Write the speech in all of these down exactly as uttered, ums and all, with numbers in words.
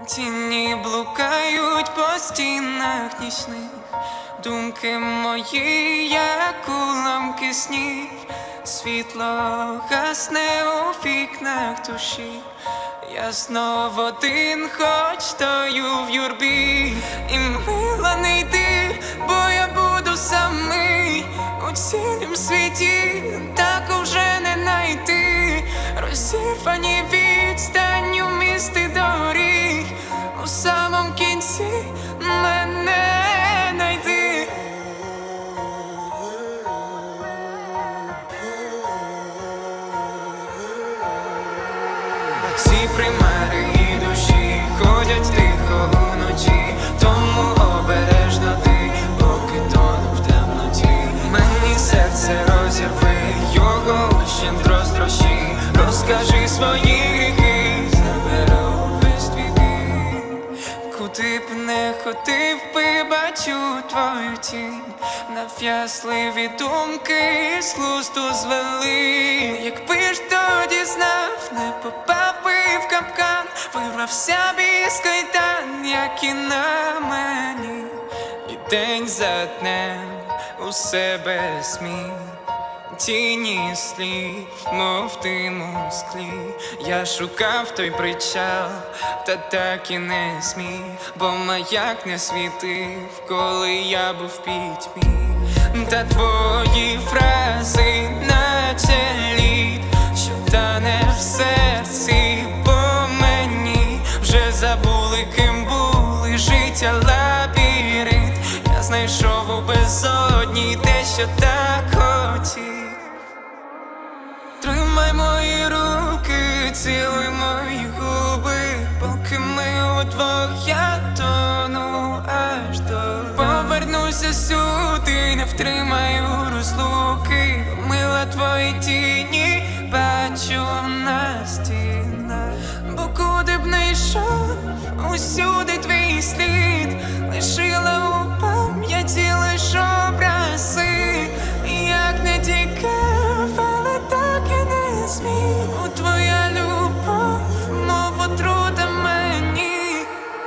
Тіні блукають по стінах нічних, думки мої, як уламки снів. Світло гасне у вікнах душі. Я знов один, хоч стою в юрбі. І мила не йди, бо я буду самий у цілім світі, так уже не найти. Розірвані відстані у місті доріг, у самому кінці мене найди. Ці примари і душі ходять тихо уночі, тому обережно ти, поки тону в темноті. Мені серце розірви, його щедро розтрощи. Розкажи свої гріхи, заберу весь твій біль. Куди б не ходив би, бачу твою тінь. Нав'язливі думки з глузду звели. Якби ж тоді знав, не попав би в капкан, вирвався б із кайдан, як і на мені. І день за днем у себе змін, тіні слів, мов дим у склі. Я шукав той причал, та так і не зміг, бо маяк не світив, коли я був в пітьмі. Та твої фрази, наче лід, що тане в серці, по мені вже забули, ким були. Життя лабіринт, я знайшов у безодні те, що так хотів. Тримай мої руки, цілуй мої губи, поки ми удвох, я тону аж до. Повернуся сюди, не втримаю розлуки, мила твої тіні бачу на стінах. Бо куди б не йшов, усюди твій слід, лишила у пам'яті лиш образи. Як не тікав, але так і не зміг. У твоя любов, мов отрута мені.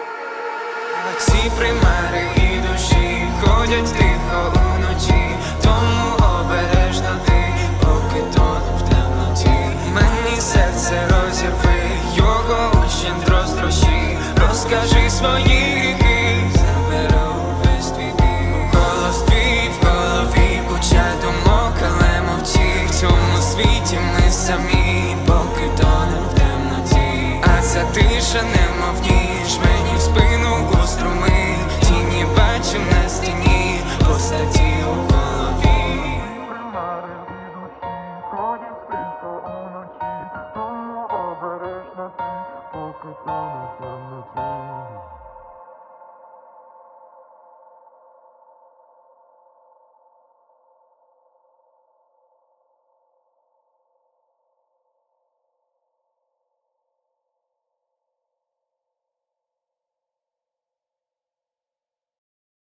Ці примари і душі ходять тихо уночі, тому обережно ти, поки тону в темноті. Мені серце розірви, його щедро розтрощи. Розкажи свої гріхи, заберу весь твій біль. Голос твій в голові, куча думок, але мовчи. В цьому світі ми самі.